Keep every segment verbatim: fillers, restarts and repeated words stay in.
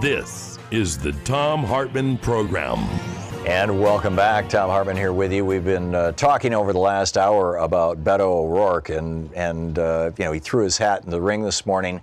This is the Thom Hartmann Program. And welcome back. Thom Hartmann here with you. We've been uh, talking over the last hour about Beto O'Rourke, and, and uh, you know, he threw his hat in the ring this morning.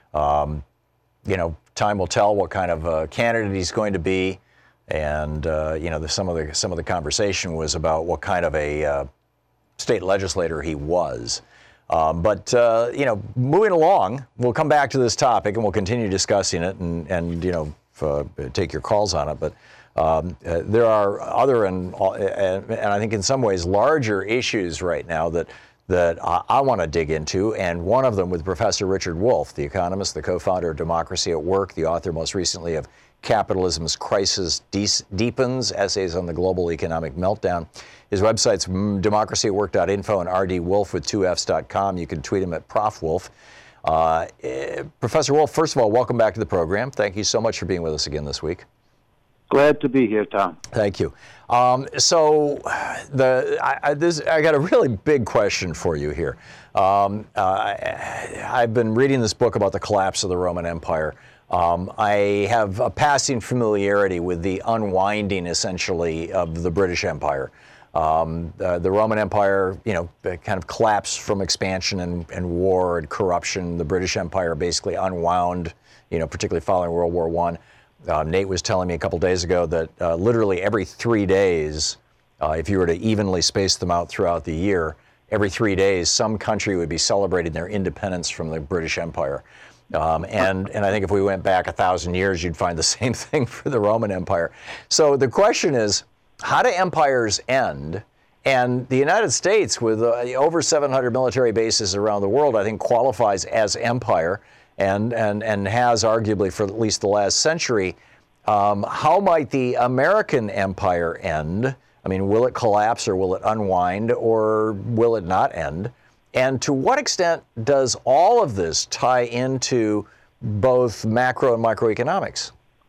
Um, you know, time will tell what kind of uh, candidate he's going to be. And, uh, you know, the, some of the some of the conversation was about what kind of a uh, state legislator he was. Um, but, uh, you know, moving along, we'll come back to this topic and we'll continue discussing it and, and you know, f- uh, take your calls on it. But um, uh, there are other and, uh, and I think in some ways larger issues right now that that I, I want to dig into. And one of them with Professor Richard Wolff, the economist, the co-founder of Democracy at Work, the author most recently of Capitalism's Crisis De- Deepens, Essays on the Global Economic Meltdown. His website's democracy at work dot info and r d wolff with two f's dot com. You can tweet him at Prof Wolff. Uh, eh, Professor Wolff, first of all, welcome back to the program. Thank you so much for being with us again this week. Glad to be here, Tom. Thank you. Um, so, the I, I, this, I got a really big question for you here. Um, uh, I've been reading this book about the collapse of the Roman Empire. Um, I have a passing familiarity with the unwinding, essentially, of the British Empire. Um, uh, the Roman Empire, you know, kind of collapsed from expansion and, and war and corruption. The British Empire basically unwound, you know, particularly following World War One. Uh, Nate was telling me a couple days ago that uh, literally every three days, uh, if you were to evenly space them out throughout the year, every three days, some country would be celebrating their independence from the British Empire. Um, and, and I think if we went back a thousand years, you'd find the same thing for the Roman Empire. So the question is, how do empires end? And the United States, with uh, over seven hundred military bases around the world, I think qualifies as empire and, and, and has arguably for at least the last century. Um, how might the American empire end? I mean, will it collapse or will it unwind or will it not end? And to what extent does all of this tie into both macro and microeconomics?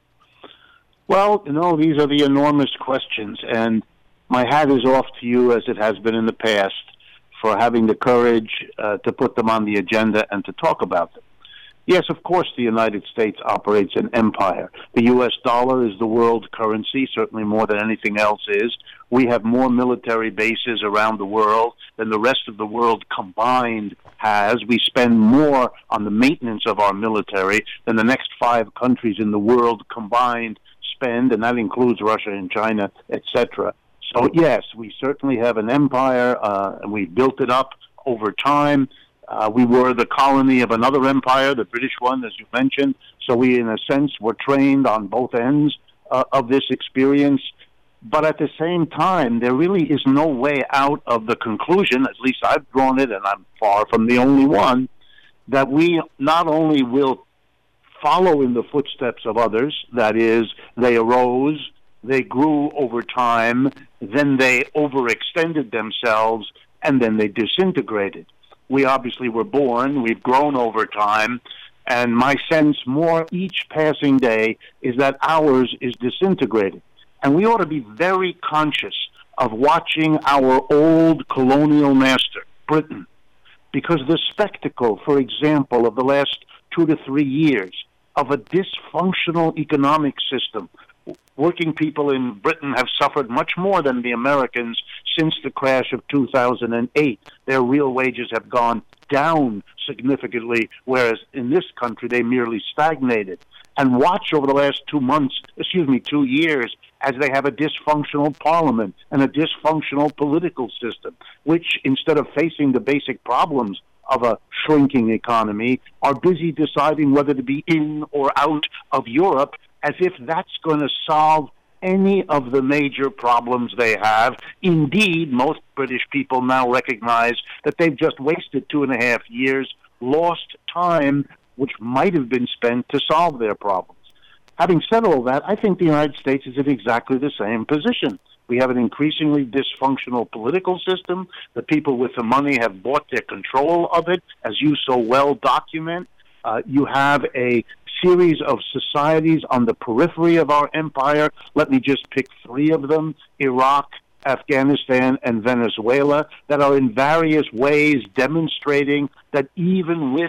Well, you know, these are the enormous questions, and my hat is off to you, as it has been in the past, for having the courage uh, to put them on the agenda and to talk about them. Yes, of course, the United States operates an empire. The U S dollar is the world currency, certainly more than anything else is. We have more military bases around the world than the rest of the world combined has. We spend more on the maintenance of our military than the next five countries in the world combined spend, and that includes Russia and China, et cetera. So, yes, we certainly have an empire, uh, and we built it up over time. Uh, we were the colony of another empire, the British one, as you mentioned. So we, in a sense, were trained on both ends uh, of this experience. But at the same time, there really is no way out of the conclusion, at least I've drawn it, and I'm far from the only one, that we not only will follow in the footsteps of others, that is, they arose, they grew over time, then they overextended themselves, and then they disintegrated. We obviously were born, we've grown over time, and my sense more each passing day is that ours is disintegrating. And we ought to be very conscious of watching our old colonial master, Britain, because the spectacle, for example, of the last two to three years of a dysfunctional economic system. Working people in Britain have suffered much more than the Americans since the crash of two thousand eight. Their real wages have gone down significantly, whereas in this country they merely stagnated. And watch over the last two months, excuse me, two years, as they have a dysfunctional parliament and a dysfunctional political system, which, instead of facing the basic problems of a shrinking economy, are busy deciding whether to be in or out of Europe, as if that's going to solve any of the major problems they have. Indeed, most British people now recognize that they've just wasted two and a half years, lost time, which might have been spent to solve their problems. Having said all that, I think the United States is in exactly the same position. We have an increasingly dysfunctional political system. The people with the money have bought their control of it, as you so well document. Uh, you have a series of societies on the periphery of our empire. Let me just pick three of them: Iraq, Afghanistan, and Venezuela, that are in various ways demonstrating that even with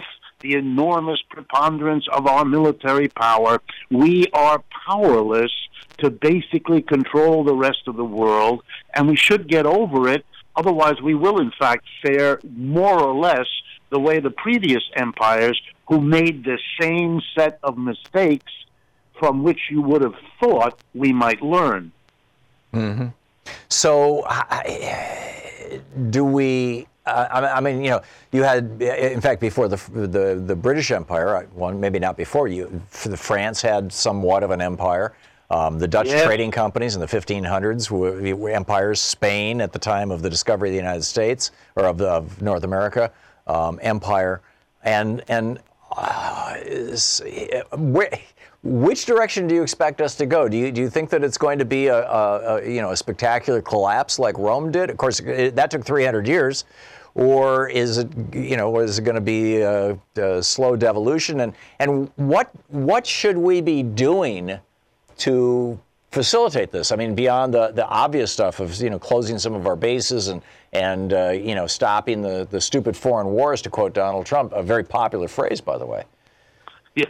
the enormous preponderance of our military power, we are powerless to basically control the rest of the world, and we should get over it. Otherwise, we will, in fact, fare more or less the way the previous empires who made the same set of mistakes from which you would have thought we might learn. Mm-hmm. So, do we... Uh, I mean, you know, you had, in fact, before the the, the British Empire, one maybe not before you, the France had somewhat of an empire. Um, the Dutch yes. trading companies in the fifteen hundreds were, were empires. Spain, at the time of the discovery of the United States or of, the, of North America, um, empire, and and uh, is, where, which direction do you expect us to go? Do you do you think that it's going to be a, a, a you know a spectacular collapse like Rome did? Of course, it, that took three hundred years. Or is it, you know, is it going to be a, a slow devolution? And and what what should we be doing to facilitate this? I mean, beyond the, the obvious stuff of, you know, closing some of our bases and and uh, you know, stopping the, the stupid foreign wars, to quote Donald Trump, a very popular phrase, by the way. Yes.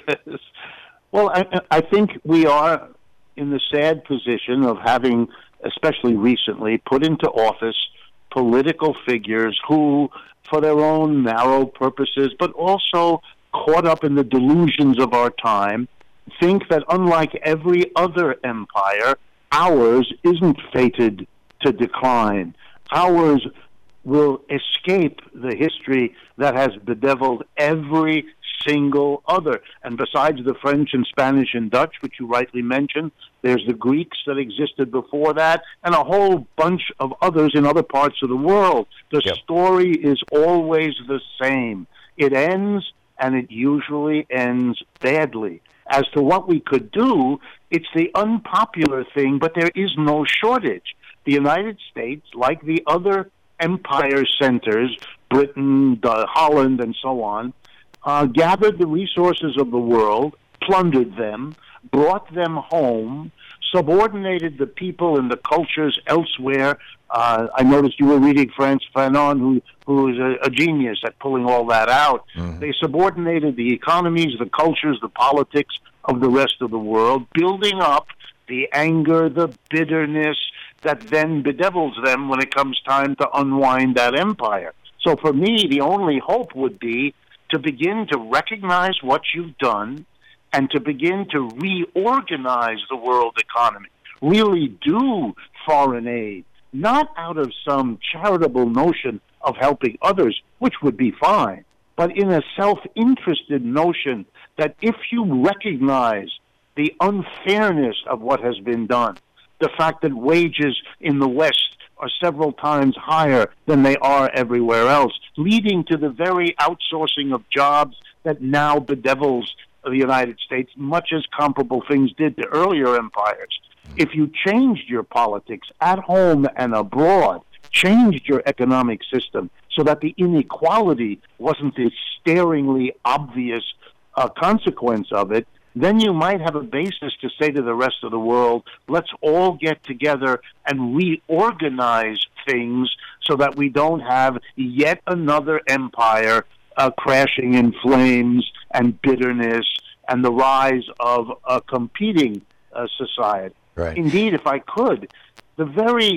Well, I, I think we are in the sad position of having, especially recently, put into office political figures who, for their own narrow purposes, but also caught up in the delusions of our time, think that unlike every other empire, ours isn't fated to decline. Ours will escape the history that has bedeviled every single other. And besides the French and Spanish and Dutch, which you rightly mentioned, there's the Greeks that existed before that, and a whole bunch of others in other parts of the world. The yep. story is always the same. It ends, and it usually ends badly. As to what we could do, it's the unpopular thing, but there is no shortage. The United States, like the other empire centers, Britain, uh, Holland, and so on, uh, gathered the resources of the world, plundered them, brought them home, subordinated the people and the cultures elsewhere. Uh, I noticed you were reading Frantz Fanon, who who is a, a genius at pulling all that out. Mm-hmm. They subordinated the economies, the cultures, the politics of the rest of the world, building up the anger, the bitterness that then bedevils them when it comes time to unwind that empire. So for me, the only hope would be to begin to recognize what you've done and to begin to reorganize the world economy, really do foreign aid, not out of some charitable notion of helping others, which would be fine, but in a self-interested notion that if you recognize the unfairness of what has been done, the fact that wages in the West are several times higher than they are everywhere else, leading to the very outsourcing of jobs that now bedevils the United States, much as comparable things did to earlier empires. If you changed your politics at home and abroad, changed your economic system so that the inequality wasn't the staringly obvious uh, consequence of it, then you might have a basis to say to the rest of the world, let's all get together and reorganize things so that we don't have yet another empire uh, crashing in flames and bitterness and the rise of a competing uh, society. Right. Indeed, if I could, the very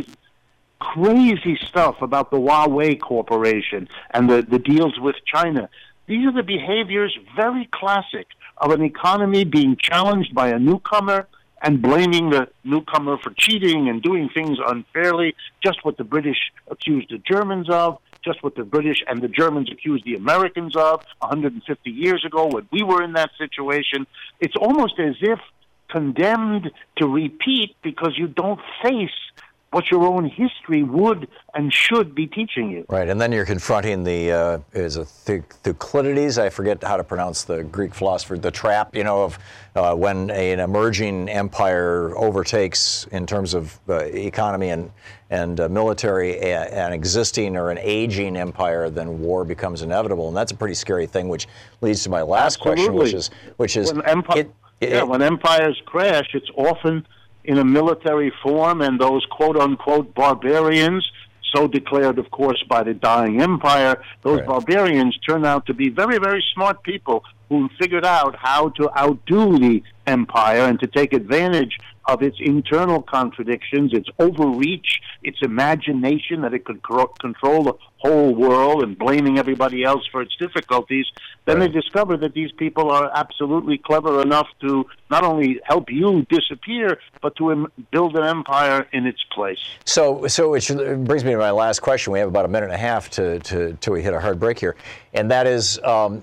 crazy stuff about the Huawei Corporation and the, the deals with China, these are the behaviors, very classic, of an economy being challenged by a newcomer and blaming the newcomer for cheating and doing things unfairly, just what the British accused the Germans of, just what the British and the Germans accused the Americans of one hundred fifty years ago when we were in that situation. It's almost as if condemned to repeat because you don't face what your own history would and should be teaching you. Right, and then you're confronting the, uh, is it Thucydides? I forget how to pronounce the Greek philosopher, the trap, you know, of uh, when a, an emerging empire overtakes in terms of uh, economy and, and uh, military a, an existing or an aging empire, then war becomes inevitable. And that's a pretty scary thing, which leads to my last Absolutely. question, which is, which is when, empi- it, it, yeah, when empires crash, it's often in a military form, and those quote-unquote barbarians so declared, of course, by the dying empire. Those Right. barbarians turn out to be very, very smart people who figured out how to outdo the empire and to take advantage of its internal contradictions, its overreach, its imagination that it could cro- control the whole world and blaming everybody else for its difficulties. Then Right. they discover that these people are absolutely clever enough to not only help you disappear, but to em- build an empire in its place. So, so it, should, it brings me to my last question. We have about a minute and a half to, to, till we hit a hard break here, and that is, um,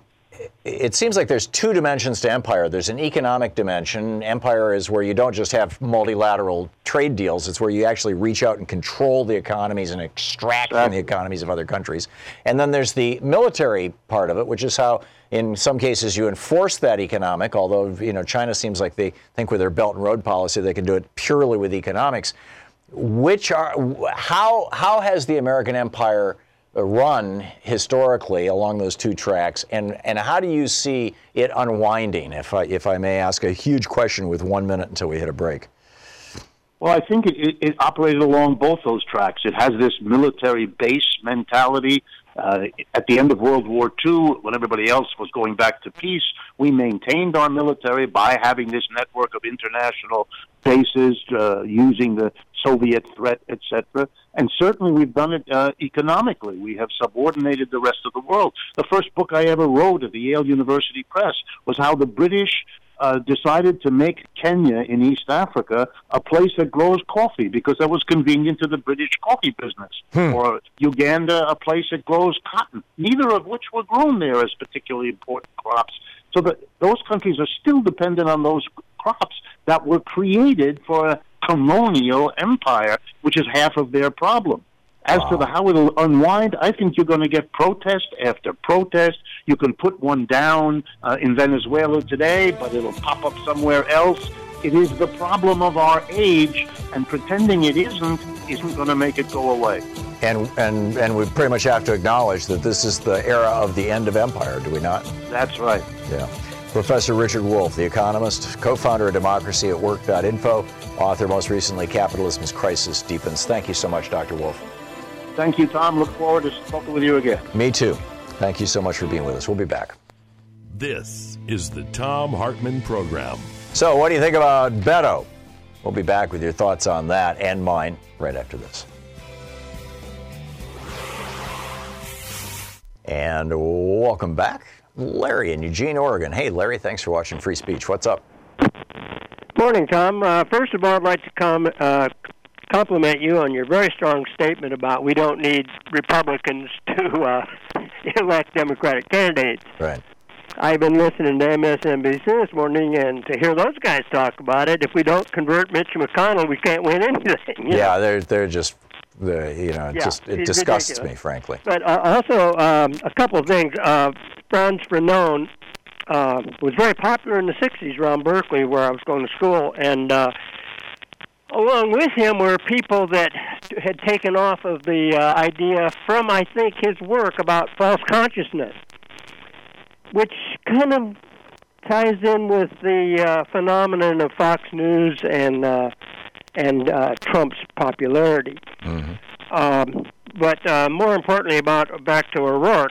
it seems like there's two dimensions to empire. There's an economic dimension. Empire is where you don't just have multilateral trade deals. It's where you actually reach out and control the economies and extract from the economies of other countries. And then there's the military part of it, which is how, in some cases, you enforce that economic, although, you know, China seems like they think with their Belt and Road policy they can do it purely with economics. Which are, how, how has the American empire run historically along those two tracks, and, and how do you see it unwinding, if I, if I may ask a huge question with one minute until we hit a break? Well, I think it, it, it operated along both those tracks. It has this military base mentality. Uh, at the end of World War Two, when everybody else was going back to peace, we maintained our military by having this network of international bases, uh, using the Soviet threat, et cetera. And certainly we've done it uh, economically. We have subordinated the rest of the world. The first book I ever wrote at the Yale University Press was how the British uh, decided to make Kenya in East Africa a place that grows coffee because that was convenient to the British coffee business. Hmm. Or Uganda, a place that grows cotton, neither of which were grown there as particularly important crops. So that those countries are still dependent on those crops that were created for a colonial empire, which is half of their problem. As wow. to the how it'll unwind, I think you're going to get protest after protest. You can put one down uh, in Venezuela today, but it'll pop up somewhere else. It is the problem of our age, and pretending it isn't isn't going to make it go away. And and and we pretty much have to acknowledge that this is the era of the end of empire, do we not? That's right. Yeah. Professor Richard Wolff, the economist, co-founder of democracy at work dot info, author most recently, Capitalism's Crisis Deepens. Thank you so much, Doctor Wolff. Thank you, Tom. Look forward to talking with you again. Me too. Thank you so much for being with us. We'll be back. This is the Thom Hartmann Program. So what do you think about Beto? We'll be back with your thoughts on that and mine right after this. And welcome back. Larry in Eugene, Oregon. Hey, Larry, thanks for watching Free Speech. What's up? Morning, Tom. Uh, first of all, I'd like to com- uh, compliment you on your very strong statement about we don't need Republicans to uh, elect Democratic candidates. Right. I've been listening to M S N B C this morning, and to hear those guys talk about it, if we don't convert Mitch McConnell, we can't win anything. Yeah, know? they're they're just, the you know, it yeah, just it disgusts ridiculous. me, frankly. But uh, also, um, a couple of things. Uh, Franz Fanon uh, was very popular in the sixties around Berkeley, where I was going to school, and uh, along with him were people that had taken off of the uh, idea from, I think, his work about false consciousness, which kind of ties in with the uh, phenomenon of Fox News and uh, and uh, Trump's popularity. Mm-hmm. Um, but uh, more importantly, about back to O'Rourke,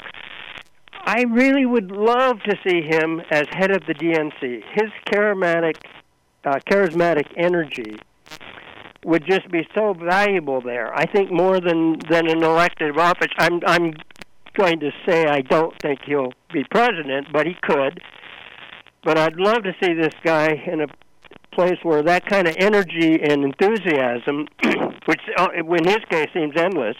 I really would love to see him as head of the D N C. His charismatic, uh, charismatic energy would just be so valuable there. I think more than, than an elected office. I'm I'm going to say I don't think he'll be president, but he could. But I'd love to see this guy in a place where that kind of energy and enthusiasm, which in his case seems endless,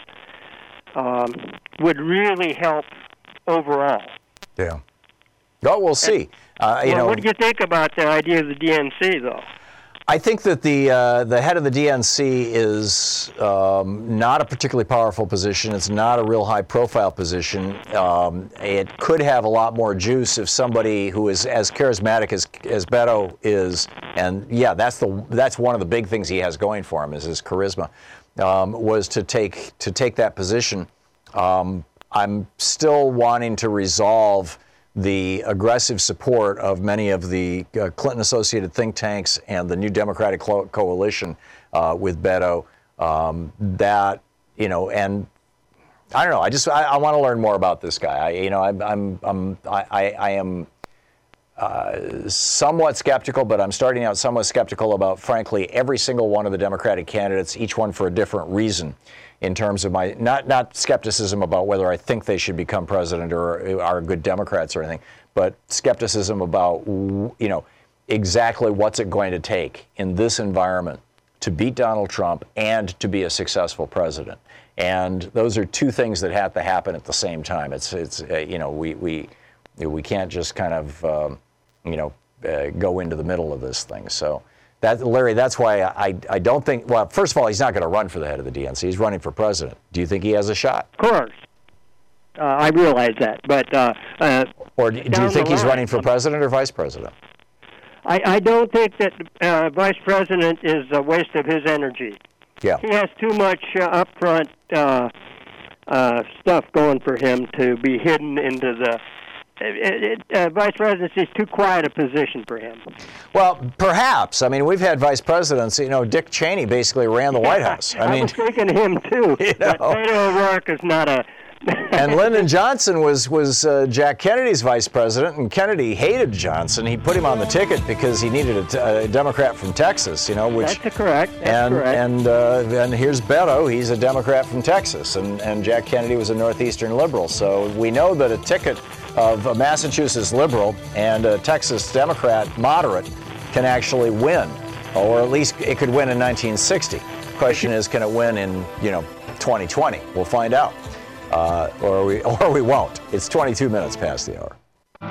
um, would really help overall. Yeah. Well, we'll see. Uh, you well, know, what do you think about the idea of the D N C, though? I think that the uh, the head of the D N C is um, not a particularly powerful position. It's not a real high-profile position. Um, it could have a lot more juice if somebody who is as charismatic as as Beto is, and yeah, that's the that's one of the big things he has going for him is his charisma. Um, was to take to take that position. Um, I'm still wanting to resolve the aggressive support of many of the uh, Clinton-associated think tanks and the New Democratic Co- Coalition uh, with Beto. Um, that you know, and I don't know. I just I, I want to learn more about this guy. I, you know, I, I'm I'm I, I, I am uh, somewhat skeptical, but I'm starting out somewhat skeptical about, frankly, every single one of the Democratic candidates, each one for a different reason. In terms of my not not skepticism about whether I think they should become president or are good Democrats or anything, but skepticism about, you know, exactly what's it going to take in this environment to beat Donald Trump and to be a successful president. And those are two things that have to happen at the same time. It's it's uh, you know we we we can't just kind of um, you know uh, go into the middle of this thing. So. That, Larry, that's why I, I don't think, well, first of all, he's not going to run for the head of the D N C. He's running for president. Do you think he has a shot? Of course. Uh, I realize that. But uh, uh, Or do, do you think he's line, running for president or vice president? I, I don't think that uh, vice president is a waste of his energy. Yeah. He has too much uh, upfront uh, uh, stuff going for him to be hidden into the... It, it, uh, vice presidency is too quiet a position for him. Well, perhaps. I mean, we've had vice presidents. You know, Dick Cheney basically ran the White House. I, I mean, was thinking of him too. You know. But Beto O'Rourke is not a. And Lyndon Johnson was was uh, Jack Kennedy's vice president, and Kennedy hated Johnson. He put him on the ticket because he needed a, t- a Democrat from Texas. You know, which that's correct. That's and correct. and uh, and here's Beto. He's a Democrat from Texas, and and Jack Kennedy was a Northeastern liberal. So we know that a ticket of a Massachusetts liberal and a Texas Democrat moderate can actually win, or at least it could win in nineteen sixty. Question is, can it win in, you know, twenty twenty? We'll find out, uh, or we or we won't. It's twenty-two minutes past the hour.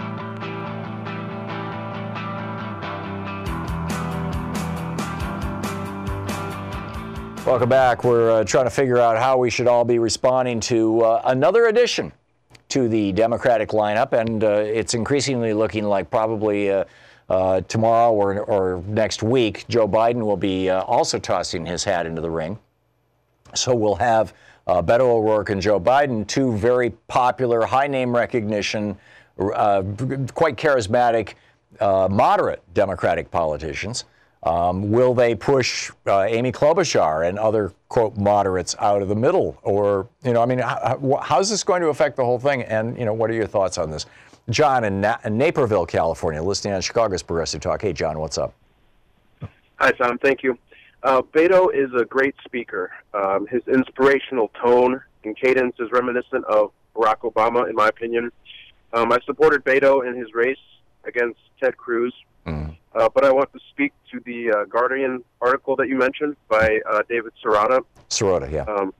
Welcome back. We're uh, trying to figure out how we should all be responding to uh, another addition to the Democratic lineup, and uh, it's increasingly looking like probably uh, uh, tomorrow or, or next week, Joe Biden will be uh, also tossing his hat into the ring. So we'll have uh, Beto O'Rourke and Joe Biden, two very popular, high-name recognition, uh, quite charismatic, uh, moderate Democratic politicians. Um, will they push uh, Amy Klobuchar and other, quote, moderates out of the middle? Or, you know, I mean, how, how's this going to affect the whole thing? And, you know, what are your thoughts on this? John in, Na- in Naperville, California, listening on Chicago's Progressive Talk. Hey, John, what's up? Hi, Tom. Thank you. Uh, Beto is a great speaker. Um, his inspirational tone and cadence is reminiscent of Barack Obama, in my opinion. Um, I supported Beto in his race against Ted Cruz. Mm. Uh, but I want to speak to the uh, Guardian article that you mentioned by uh, David Sirota. Sirota, yeah. Um,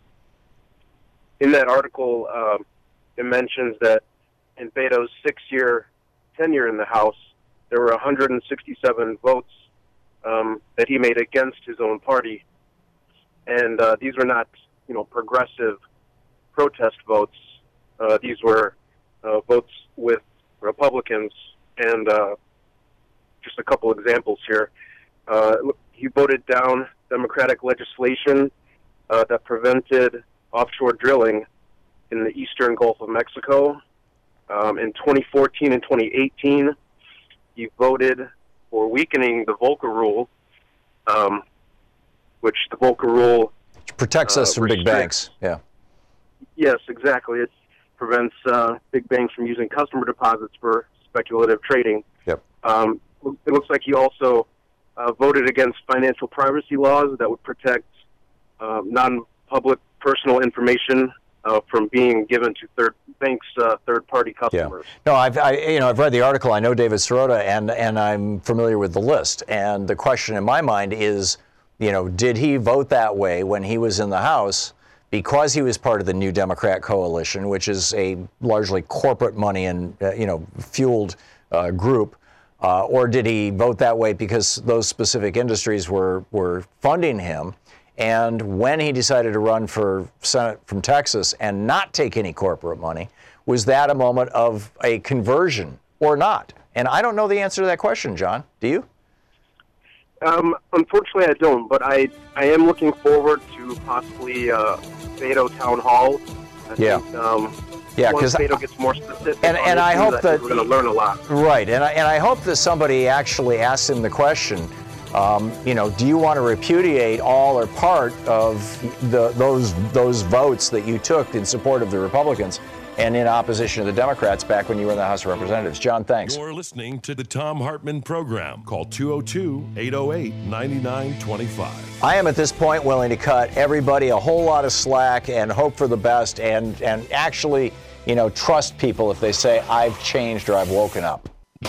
in that article, um, it mentions that in Beto's six-year tenure in the House, there were one hundred sixty-seven votes um, that he made against his own party. And uh, these were not, you know, progressive protest votes. Uh, these were uh, votes with Republicans. And uh, just a couple examples here. Uh, he voted down Democratic legislation uh, that prevented offshore drilling in the eastern Gulf of Mexico. Um, in twenty fourteen and twenty eighteen, he voted for weakening the Volcker Rule, um, which the Volcker Rule which protects us uh, from big banks. Yeah. Yes, exactly. It prevents uh, big banks from using customer deposits for speculative trading. Yep. Um, it looks like he also uh, voted against financial privacy laws that would protect uh, non-public personal information uh, from being given to third banks, uh, third-party customers. Yeah. No, I've I, you know I've read the article. I know David Sirota, and and I'm familiar with the list. And the question in my mind is, you know, did he vote that way when he was in the House because he was part of the New Democrat coalition, which is a largely corporate money and uh, you know fueled uh, group? Uh, or did he vote that way because those specific industries were, were funding him? And when he decided to run for Senate from Texas and not take any corporate money, was that a moment of a conversion or not? And I don't know the answer to that question, John. Do you? Um, unfortunately, I don't. But I, I am looking forward to possibly uh, Beto Town Hall. I yeah. Think, um, Yeah, because Beto gets more specific, and, and I hope that we're going to learn a lot. Right, and I, and I hope that somebody actually asks him the question: Um, you know, do you want to repudiate all or part of the, those those votes that you took in support of the Republicans and in opposition to the Democrats back when you were in the House of Representatives? John, thanks. You're listening to the Thom Hartmann Program. Call two oh two, eight oh eight, nine nine two five. I am at this point willing to cut everybody a whole lot of slack and hope for the best and, and actually, you know, trust people if they say, I've changed or I've woken up.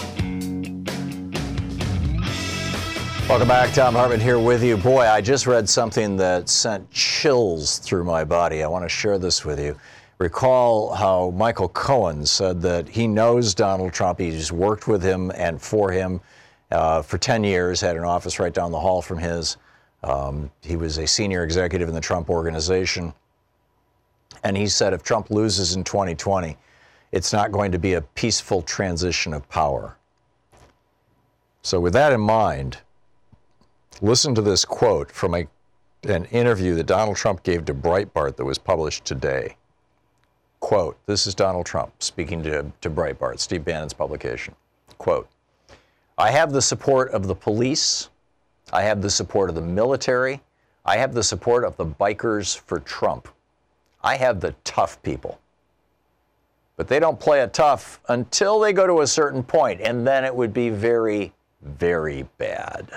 Welcome back. Thom Hartmann here with you. Boy, I just read something that sent chills through my body. I want to share this with you. Recall how Michael Cohen said that he knows Donald Trump. He's worked with him and for him uh, for ten years, had an office right down the hall from his. Um, he was a senior executive in the Trump organization. And he said if Trump loses in twenty twenty, it's not going to be a peaceful transition of power. So with that in mind, listen to this quote from a, an interview that Donald Trump gave to Breitbart that was published today. Quote, this is Donald Trump speaking to, to Breitbart, Steve Bannon's publication. Quote, I have the support of the police. I have the support of the military. I have the support of the bikers for Trump. I have the tough people. But they don't play it tough until they go to a certain point, and then it would be very, very bad.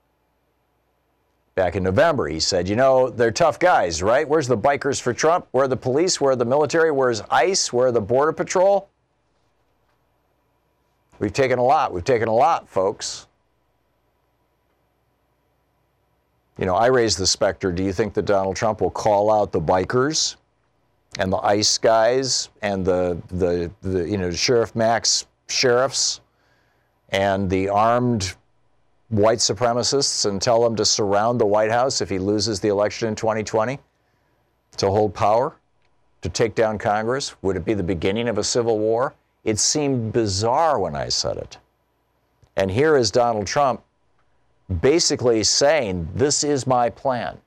Back in November, he said, you know, they're tough guys, right? Where's the bikers for Trump? Where are the police? Where are the military? Where's ICE? Where are the Border Patrol? We've taken a lot. We've taken a lot, folks. You know, I raised the specter. Do you think that Donald Trump will call out the bikers and the ICE guys and the, the, the you know, Sheriff Max sheriffs and the armed white supremacists and tell them to surround the White House if he loses the election in twenty twenty, to hold power, to take down Congress? Would it be the beginning of a civil war? It seemed bizarre when I said it. And here is Donald Trump basically saying, this is my plan.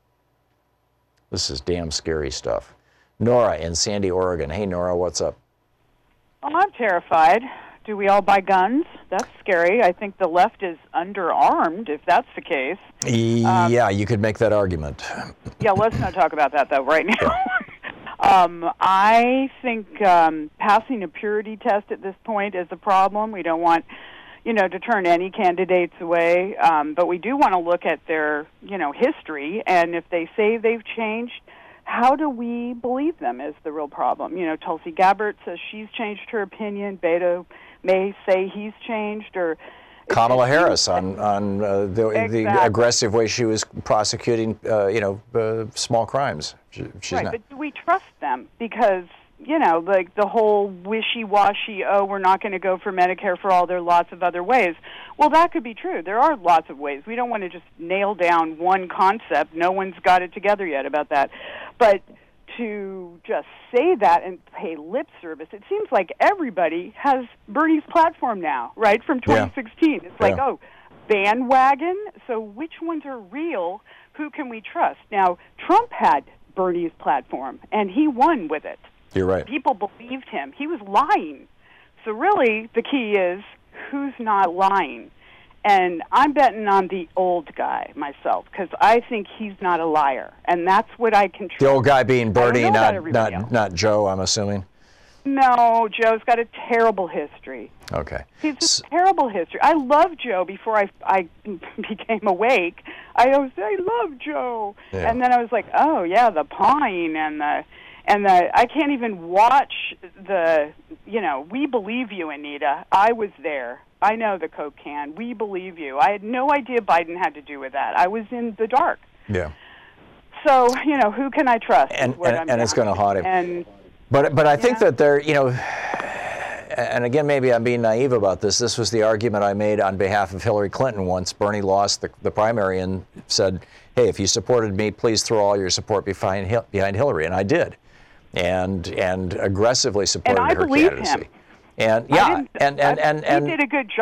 This is damn scary stuff. Nora in Sandy, Oregon. Hey, Nora, what's up? Well, I'm terrified. Do we all buy guns? That's scary. I think the left is underarmed, if that's the case. Yeah, um, you could make that argument. Yeah, let's not talk about that, though, right now. um, I think um, passing a purity test at this point is a problem. We don't want, you know, to turn any candidates away, um, but we do want to look at their, you know, history, and if they say they've changed, how do we believe them is the real problem. You know, Tulsi Gabbard says she's changed her opinion. Beto may say he's changed, or Kamala Harris on on uh, the, exactly. the aggressive way she was prosecuting, uh, you know, uh, small crimes. She, she's right, not. But do we trust them? Because, you know, like the whole wishy-washy, oh, we're not going to go for Medicare for all, there are lots of other ways. Well, that could be true. There are lots of ways. We don't want to just nail down one concept. No one's got it together yet about that. But to just say that and pay lip service, it seems like everybody has Bernie's platform now, right, from twenty sixteen. Yeah. It's like, yeah. oh, bandwagon? So which ones are real? Who can we trust? Now, Trump had Bernie's platform, and he won with it. You're right. People believed him. He was lying. So really, the key is, who's not lying? And I'm betting on the old guy myself, because I think he's not a liar, and that's what I can trust. The old guy being Bernie, not not, not Joe, I'm assuming? No, Joe's got a terrible history. Okay. He's a S- terrible history. I loved Joe before I, I became awake. I always say, I love Joe. Yeah. And then I was like, oh, yeah, the pawing and the... And the, I can't even watch the, you know, we believe you, Anita. I was there. I know the Coke can. We believe you. I had no idea Biden had to do with that. I was in the dark. Yeah. So, you know, who can I trust? And, and, and it's going to haunt him. And, but but I think yeah. that there, you know, and again, maybe I'm being naive about this. This was the argument I made on behalf of Hillary Clinton once Bernie lost the, the primary and said, hey, if you supported me, please throw all your support behind, behind Hillary. And I did. And and aggressively supported and I her believe candidacy. Him. And yeah, and and, and, and he did a good job.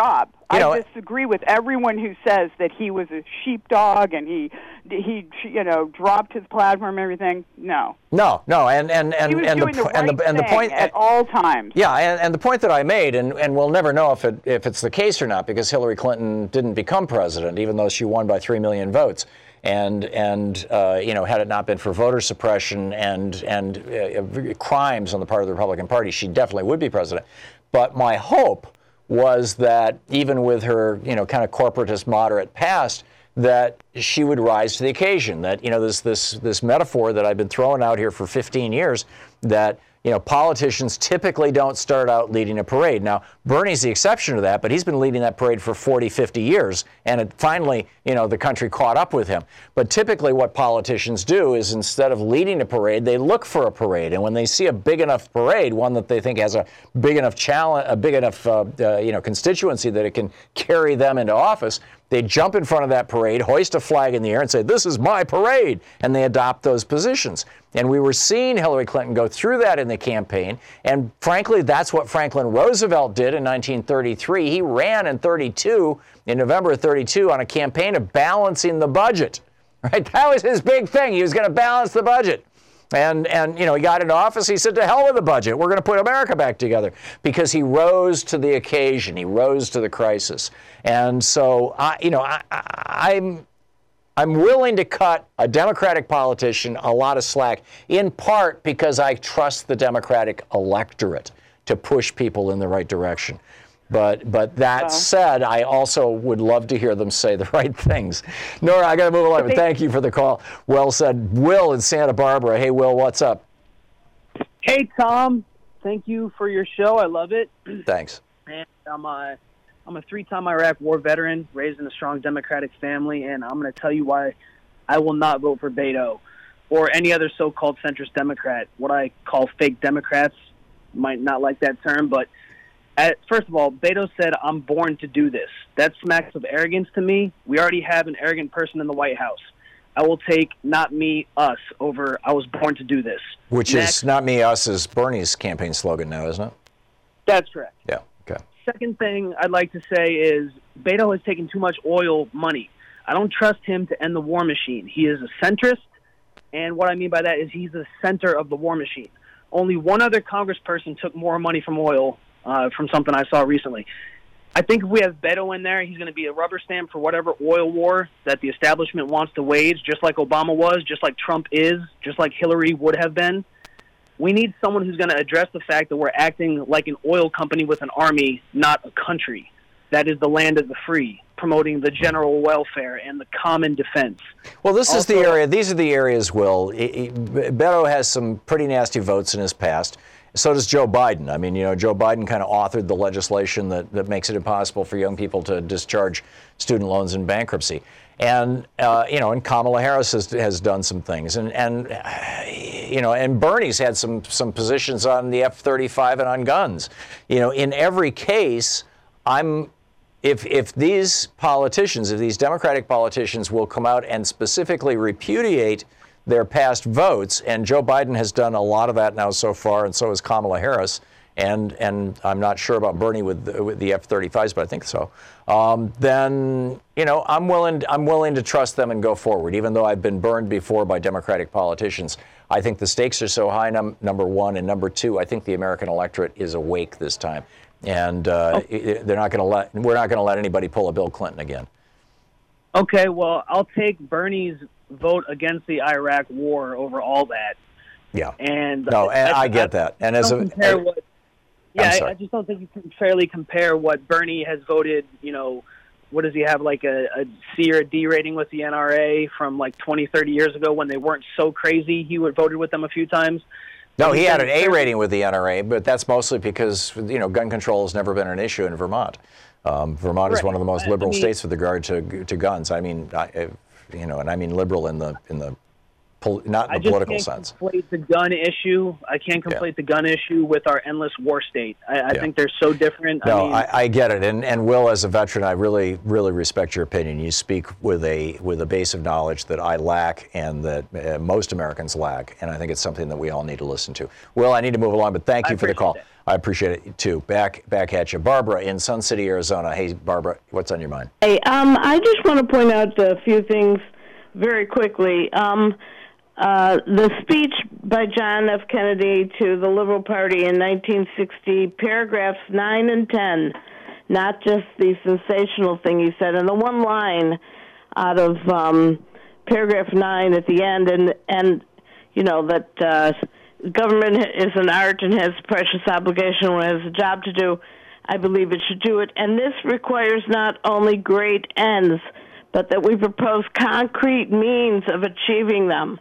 You know, I disagree with everyone who says that he was a sheepdog and he, he, you know, dropped his platform and everything. No. No, no, and and and he was and doing the, the right and the and the thing point at all times. Yeah, and, and the point that I made, and, and we'll never know if it if it's the case or not, because Hillary Clinton didn't become president, even though she won by three million votes. And and uh, you know, had it not been for voter suppression and and uh, crimes on the part of the Republican Party, she definitely would be president. But my hope was that even with her, you know, kind of corporatist moderate past, that she would rise to the occasion. That, you know, this this this metaphor that I've been throwing out here for fifteen years, that, you know, politicians typically don't start out leading a parade. Now, Bernie's the exception to that, but he's been leading that parade for forty, fifty years, and it finally, you know, the country caught up with him. But typically what politicians do is, instead of leading a parade, they look for a parade. And when they see a big enough parade, one that they think has a big enough challenge, a big enough, uh, uh, you know, constituency that it can carry them into office, they jump in front of that parade, hoist a flag in the air, and say, "This is my parade," and they adopt those positions. And we were seeing Hillary Clinton go through that in the campaign, and frankly, that's what Franklin Roosevelt did in nineteen thirty-three. He ran in thirty-two, in November of thirty-two, on a campaign of balancing the budget. Right? That was his big thing. He was going to balance the budget. And, and you know, he got into office, he said, to hell with the budget. We're going to put America back together, because he rose to the occasion. He rose to the crisis. And so, I, you know, I, I, I'm, I'm willing to cut a Democratic politician a lot of slack, in part because I trust the Democratic electorate to push people in the right direction. But but that Well, said, I also would love to hear them say the right things. Nora, I got to move along, but they- thank you for the call. Well said. Will in Santa Barbara. Hey, Will, what's up? Hey, Tom. Thank you for your show. I love it. Thanks. And I'm a, I'm a three-time Iraq war veteran, raised in a strong Democratic family, and I'm going to tell you why I will not vote for Beto or any other so-called centrist Democrat. What I call fake Democrats, might not like that term, but at, first of all, Beto said, "I'm born to do this." That smacks of arrogance to me. We already have an arrogant person in the White House. I will take "not me, us" over "I was born to do this." Which Next. is "not me, us" is Bernie's campaign slogan now, isn't it? That's correct. Yeah, okay. Second thing I'd like to say is Beto has taken too much oil money. I don't trust him to end the war machine. He is a centrist, and what I mean by that is he's the center of the war machine. Only one other congressperson took more money from oil, uh, from something I saw recently. I think if we have Beto in there, he's going to be a rubber stamp for whatever oil war that the establishment wants to wage, just like Obama was, just like Trump is, just like Hillary would have been. We need someone who's going to address the fact that we're acting like an oil company with an army, not a country. That is the land of the free, promoting the general welfare and the common defense. Well, this is the Also- area, these are the areas, Will. I- I- Beto has some pretty nasty votes in his past. So does Joe Biden. I mean, you know, Joe Biden kind of authored the legislation that, that makes it impossible for young people to discharge student loans in bankruptcy. And, uh, you know, and Kamala Harris has, has done some things. And, and you know, and Bernie's had some, some positions on the F thirty-five and on guns. You know, in every case, I'm... If, if these politicians, if these Democratic politicians will come out and specifically repudiate their past votes, and Joe Biden has done a lot of that now so far, and so has Kamala Harris, and and I'm not sure about Bernie with the, with the F thirty-fives, but I think so. Um, then you know I'm willing I'm willing to trust them and go forward, even though I've been burned before by Democratic politicians. I think the stakes are so high. Num- number one, and number two, I think the American electorate is awake this time, and uh, Oh. they're not going to let we're not going to let anybody pull a Bill Clinton again. Okay, well, I'll take Bernie's vote against the Iraq war over all that. Yeah. And No, and I, get I, that. And as don't a, compare what, yeah, I, sorry. I just don't think you can fairly compare what Bernie has voted. You know, what does he have, like a, a C or a D rating with the N R A from like twenty, thirty years ago when they weren't so crazy? He would voted with them a few times. No, he had an He's A been- rating with the N R A, but that's mostly because, you know, gun control has never been an issue in Vermont. Um, Vermont is Right. one of the most I- liberal I mean- states with regard to to guns. I mean, I, you know, and I mean liberal in the in the pol- not in I the just political can't sense. conflate the gun issue. I can't conflate the gun issue with our endless war state. I, I Yeah. think they're so different. No, I mean, I, I get it, and and Will, as a veteran, I really really respect your opinion. You speak with a with a base of knowledge that I lack and that uh, most Americans lack, and I think it's something that we all need to listen to. Will, I need to move along, but thank I you for the call. appreciate it. I appreciate it too. Back back at you, Barbara in Sun City, Arizona. Hey, Barbara, what's on your mind? Hey, um, I just want to point out a few things very quickly. Um, uh, the speech by John F. Kennedy to the Liberal Party in nineteen sixty, paragraphs nine and ten, not just the sensational thing he said, and the one line out of um, paragraph nine at the end, and, and you know, that uh, government is an art and has precious obligation and has a job to do. I believe it should do it. And this requires not only great ends, but that we propose concrete means of achieving them.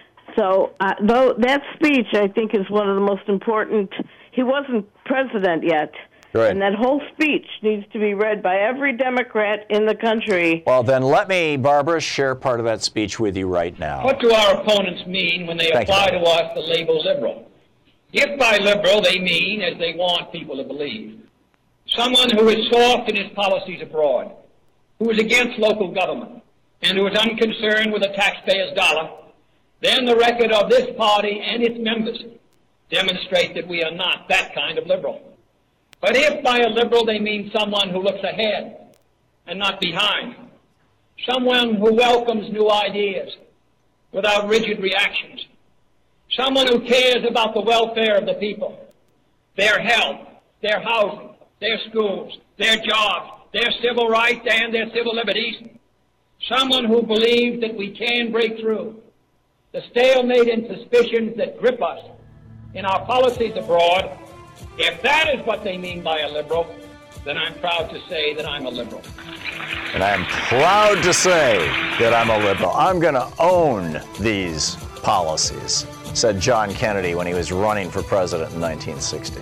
So uh, though that speech, I think, is one of the most important. He wasn't president yet. Right. And that whole speech needs to be read by every Democrat in the country. Well, then let me, Barbara, share part of that speech with you right now. What do our opponents mean when they Thank apply you. to us the label liberal? If by liberal they mean, as they want people to believe, someone who is soft in his policies abroad, who is against local government, and who is unconcerned with the taxpayer's dollar, then the record of this party and its members demonstrate that we are not that kind of liberal. But if by a liberal they mean someone who looks ahead and not behind, someone who welcomes new ideas without rigid reactions, someone who cares about the welfare of the people, their health, their housing, their schools, their jobs, their civil rights and their civil liberties, someone who believes that we can break through the stalemate and suspicions that grip us in our policies abroad. If that is what they mean by a liberal, then I'm proud to say that I'm a liberal. And I'm proud to say that I'm a liberal. I'm going to own these policies, said John Kennedy when he was running for president in nineteen sixty.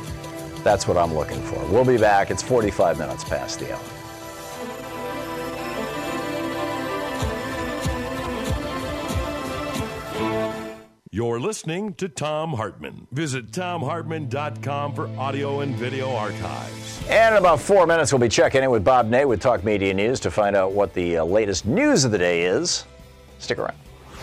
That's what I'm looking for. We'll be back. It's forty-five minutes past the hour. You're listening to Thom Hartmann. Visit thom hartmann dot com for audio and video archives. And in about four minutes, we'll be checking in with Bob Ney with Talk Media News to find out what the uh, latest news of the day is. Stick around.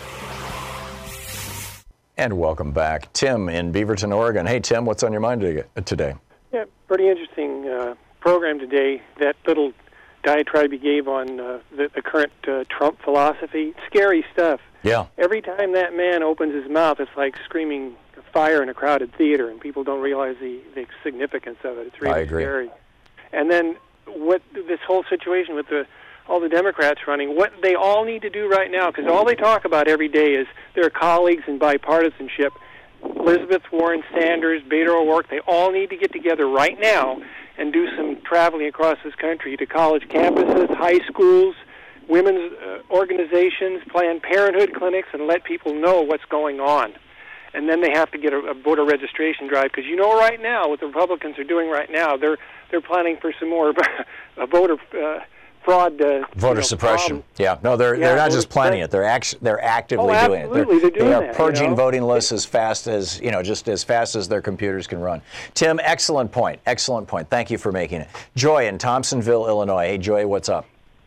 And welcome back. Tim in Beaverton, Oregon. Hey, Tim, what's on your mind today? Yeah, pretty interesting uh, program today. That little diatribe he gave on uh, the, the current uh, Trump philosophy. Scary stuff. Yeah. Every time that man opens his mouth, it's like screaming fire in a crowded theater, and people don't realize the, the significance of it. It's really I agree. scary. And then what this whole situation with the all the Democrats running, what they all need to do right now, because all they talk about every day is their colleagues and bipartisanship. Elizabeth Warren, Sanders, Beto O'Rourke, they all need to get together right now and do some traveling across this country to college campuses, high schools, women's uh, organizations, Planned Parenthood clinics, and let people know what's going on. And then they have to get a, a voter registration drive, because you know right now what the Republicans are doing right now, they're they're planning for some more a voter uh, fraud. Uh, Voter you know, suppression. problem. Yeah, no, they're Yeah, they're not voter just planning suppression. it; they're act- they're actively Oh, doing it. absolutely, they're doing they are that, you purging know? voting lists as fast as you know, just as fast as their computers can run. Tim, excellent point. Excellent point. Thank you for making it. Joy in Thompsonville, Illinois. Hey, Joy, what's up?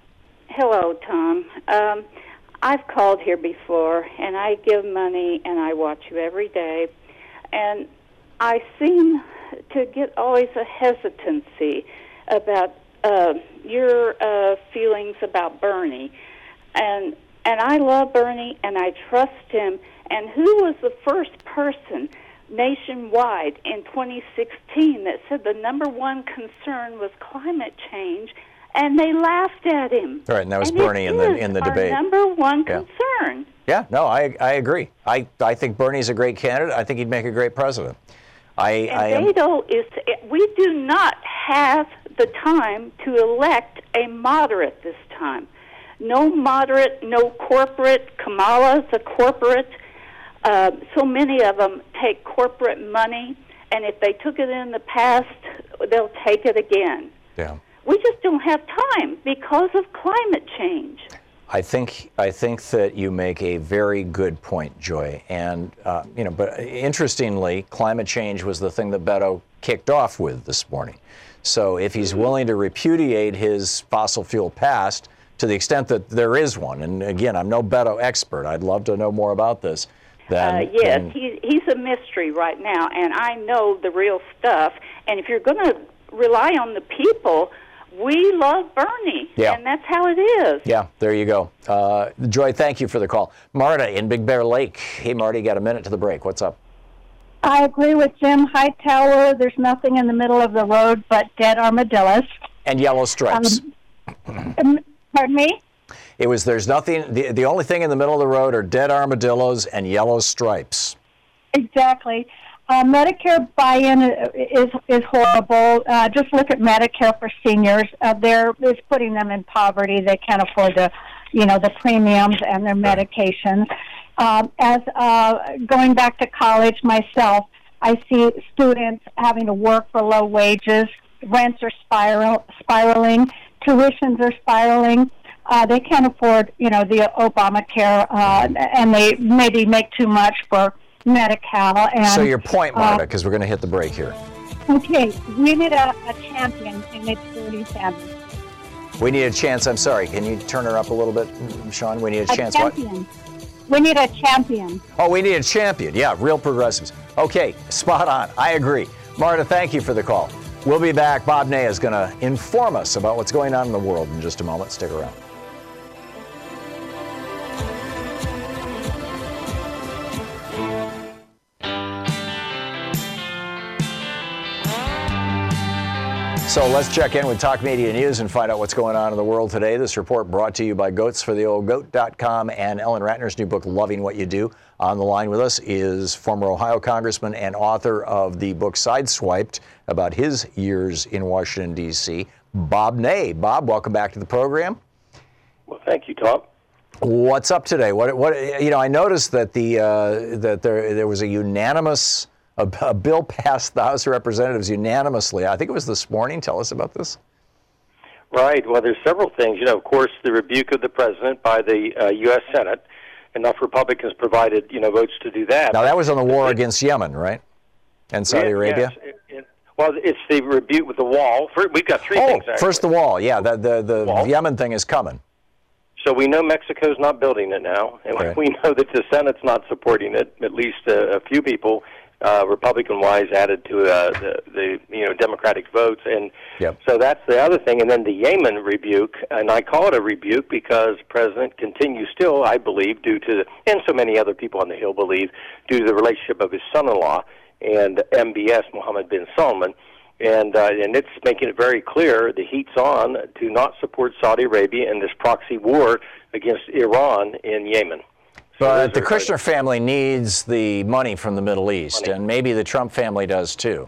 Hello, Tom. Um, I've called here before, and I give money, and I watch you every day, and I seem to get always a hesitancy about uh, your uh, feelings about Bernie, and and I love Bernie, and I trust him. And who was the first person nationwide in twenty sixteen that said the number one concern was climate change? And they laughed at him. All right, and that was and Bernie it in the is in the our debate. number one Yeah. concern. Yeah, no, I I agree. I, I think Bernie's a great candidate. I think he'd make a great president. I And I am. Beto is. We do not have the time to elect a moderate this time. No moderate, no corporate. Kamala's a corporate. Uh, so many of them take corporate money, and if they took it in the past, they'll take it again. Yeah. We just don't have time because of climate change. I think I think that you make a very good point, Joy. And uh, you know, but interestingly, climate change was the thing that Beto kicked off with this morning. So if he's willing to repudiate his fossil fuel past, to the extent that there is one, and again, I'm no Beto expert. I'd love to know more about this. Then, uh, yes, then, he, he's a mystery right now, and I know the real stuff. And if you're going to rely on the people, we love Bernie, yeah. and that's how it is. Yeah, there you go. Uh, Joy, thank you for the call. Marta in Big Bear Lake. Hey, Marty, got a minute to the break. What's up? I agree with Jim Hightower. There's nothing in the middle of the road but dead armadillos. And yellow stripes. Um, pardon me? It was, there's nothing, the, the only thing in the middle of the road are dead armadillos and yellow stripes. Exactly. Uh, Medicare buy-in is is horrible. Uh, just look at Medicare for seniors. Uh, there is putting them in poverty. They can't afford the, you know, the premiums and their medications. Um, as uh, going back to college myself, I see students having to work for low wages. Rents are spiral spiraling. Tuitions are spiraling. Uh, they can't afford, you know, the Obamacare, uh, and they maybe make too much for Medi-Cal. And, so your point, Marta, uh, because we're going to hit the break here. Okay, we need a, a champion, and it's Bernie Sanders. We need a chance. I'm sorry. Can you turn her up a little bit, Sean? We need a, a chance. Champion. What? We need a champion. Oh, we need a champion. Yeah, real progressives. Okay, spot on. I agree. Marta, thank you for the call. We'll be back. Bob Ney is going to inform us about what's going on in the world in just a moment. Stick around. So let's check in with Talk Media News and find out what's going on in the world today. This report brought to you by goats for the old goat dot com and Ellen Ratner's new book, Loving What You Do. On the line with us is former Ohio Congressman and author of the book Sideswiped about his years in Washington, D C, Bob Ney. Bob, welcome back to the program. Well, thank you, Tom. What's up today? What, what, you know, I noticed that the uh, that there there was a unanimous A, a bill passed the House of Representatives unanimously. I think it was this morning. Tell us about this. Right. Well, there's several things. You know, of course, the rebuke of the president by the uh, U S Senate. Enough Republicans provided, you know, votes to do that. Now, that was on the war against Yemen, right? And Saudi yeah, Arabia? Yes. It, it, well, it's the rebuke with the wall. We've got three oh, things, actually. First the wall. Yeah, the, the, the wall. Yemen thing is coming. So we know Mexico's not building it now, and right. we know that the Senate's not supporting it. At least a, a few people, uh, Republican-wise, added to uh, the, the you know Democratic votes, and yep. so that's the other thing. And then the Yemen rebuke, and I call it a rebuke because the president continues still, I believe, due to and so many other people on the Hill believe, due to the relationship of his son-in-law and M B S, Mohammed bin Salman. And uh, and it's making it very clear the heat's on to not support Saudi Arabia in this proxy war against Iran in Yemen. So but the Kushner family needs the money from the Middle East, money. And maybe the Trump family does too.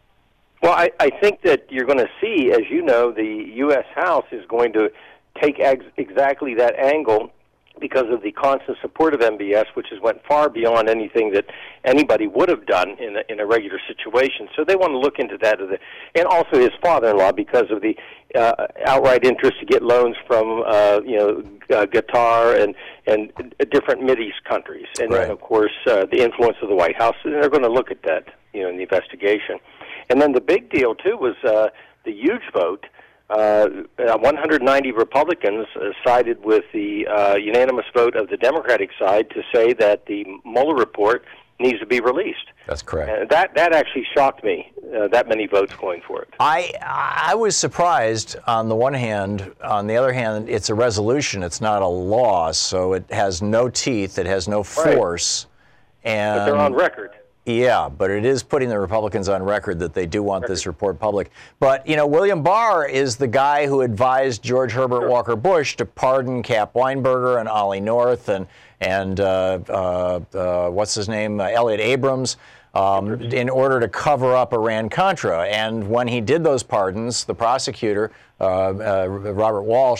Well, I, I think that you're going to see, as you know, the U S House is going to take ex- exactly that angle because of the constant support of M B S, which has went far beyond anything that anybody would have done in a, in a regular situation. So they want to look into that, and also his father-in-law because of the uh, outright interest to get loans from uh, you know uh, Qatar and and different Mideast countries, and right. then of course uh, the influence of the White House. And they're going to look at that, you know, in the investigation. And then the big deal too was uh, the huge vote. Uh, one hundred ninety Republicans uh, sided with the uh, unanimous vote of the Democratic side to say that the Mueller report needs to be released. That's correct. Uh, that that actually shocked me, uh, that many votes going for it. I I was surprised on the one hand. On the other hand, it's a resolution. It's not a law, so it has no teeth. It has no force. Right. And but they're on record. Yeah, but it is putting the Republicans on record that they do want record. this report public. But, you know, William Barr is the guy who advised George Herbert sure. Walker Bush to pardon Cap Weinberger and Ollie North and, and uh, uh, uh, what's his name, uh, Elliot Abrams, um, in order to cover up Iran-Contra. And when he did those pardons, the prosecutor, uh, uh, Robert Walsh,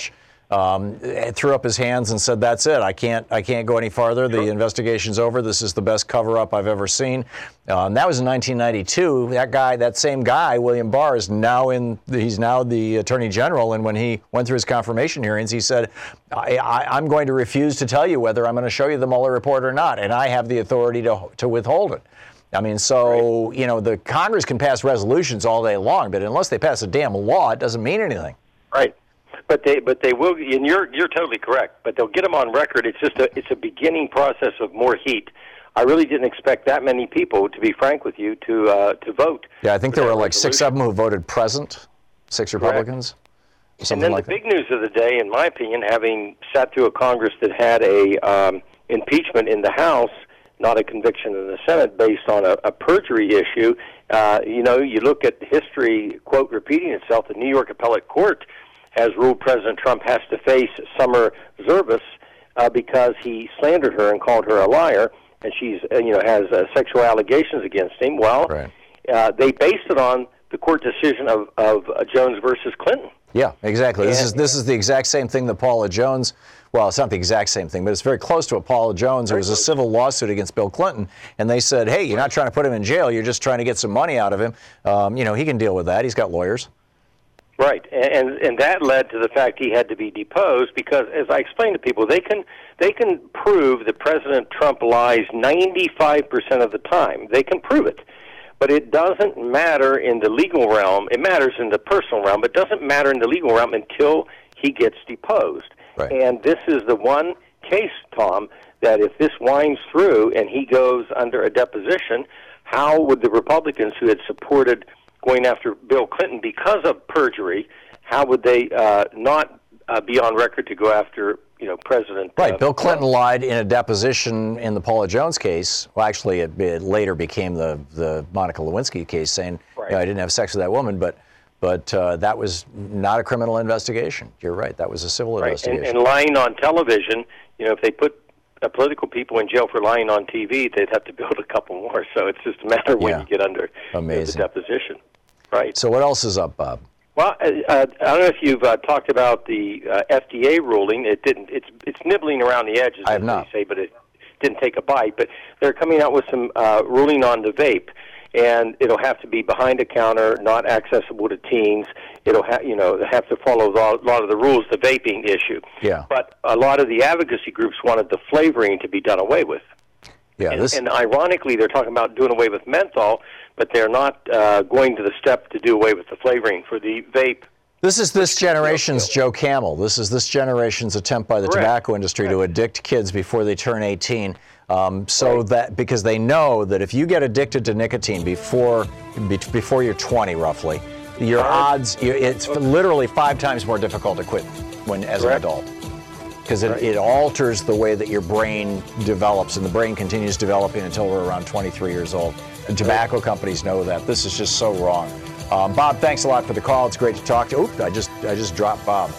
um, threw up his hands and said, "That's it. I can't. I can't go any farther. The Sure. investigation's over. This is the best cover-up I've ever seen." Um, that was in nineteen ninety-two. That guy, that same guy, William Barr, is now in. He's now the Attorney General. And when he went through his confirmation hearings, he said, I, I, "I'm going to refuse to tell you whether I'm going to show you the Mueller report or not, and I have the authority to to withhold it." I mean, so, right. you know, the Congress can pass resolutions all day long, but unless they pass a damn law, it doesn't mean anything. Right. But they, but they will, and you're you're totally correct. But they'll get them on record. It's just a, it's a beginning process of more heat. I really didn't expect that many people, to be frank with you, to uh, to vote. Yeah, I think there were like resolution. six of them who voted present, six Republicans. And then like the big news of the day, in my opinion, having sat through a Congress that had a um, impeachment in the House, not a conviction in the Senate based on a, a perjury issue. Uh, you know, you look at history, quote, repeating itself. The New York Appellate Court has ruled President Trump has to face Summer Zervis uh, because he slandered her and called her a liar, and she's, uh, you know, has uh, sexual allegations against him. Well, right. uh, they based it on the court decision of, of uh, Jones versus Clinton. Yeah, exactly. And, this is this is the exact same thing that Paula Jones. Well, it's not the exact same thing, but it's very close to it. Paula Jones. It was a civil lawsuit against Bill Clinton, and they said, "Hey, you're not trying to put him in jail. You're just trying to get some money out of him. Um, you know, he can deal with that. He's got lawyers." Right, and and that led to the fact he had to be deposed because, as I explained to people, they can they can prove that President Trump lies ninety-five percent of the time. They can prove it, but it doesn't matter in the legal realm. It matters in the personal realm, but it doesn't matter in the legal realm until he gets deposed. Right. And this is the one case, Tom, that if this winds through and he goes under a deposition, how would the Republicans who had supported going after Bill Clinton because of perjury, how would they uh, not uh, be on record to go after, you know, President? Right. Uh, Bill Clinton lied in a deposition in the Paula Jones case. Well, actually, it, it later became the the Monica Lewinsky case, saying, right. you know, I didn't have sex with that woman, but but uh, that was not a criminal investigation. You're right. That was a civil right. investigation. And, and lying on television, you know, if they put uh, political people in jail for lying on T V, they'd have to build a couple more. So it's just a matter of when Yeah. you get under Amazing. the deposition. Right. So what else is up, Bob? Well, uh, I don't know if you've uh, talked about the uh, F D A ruling. It didn't. It's it's nibbling around the edges, I have as not. they say, but it didn't take a bite. But they're coming out with some uh, ruling on the vape, and it'll have to be behind a counter, not accessible to teens. It'll have you know have to follow a lot of the rules. The vaping issue. Yeah. But a lot of the advocacy groups wanted the flavoring to be done away with. Yeah. And, This. and ironically, they're talking about doing away with menthol, but they're not uh, going to the step to do away with the flavoring for the vape. This is this generation's Joe Camel. This is this generation's attempt by the Correct. tobacco industry Correct. to addict kids before they turn eighteen. Um, so right. that because they know that if you get addicted to nicotine before be, before you're twenty, roughly, your odds you, it's literally five times more difficult to quit when as Correct. an adult. Because it, Right. it alters the way that your brain develops, and the brain continues developing until we're around twenty-three years old. And tobacco companies know that. This is just so wrong. Um, Bob, thanks a lot for the call. It's great to talk to you. Oop, I just, I just dropped Bob.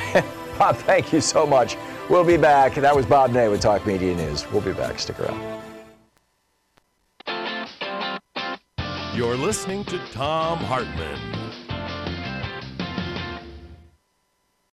Bob, thank you so much. We'll be back. That was Bob Ney with Talk Media News. We'll be back. Stick around. You're listening to Thom Hartmann.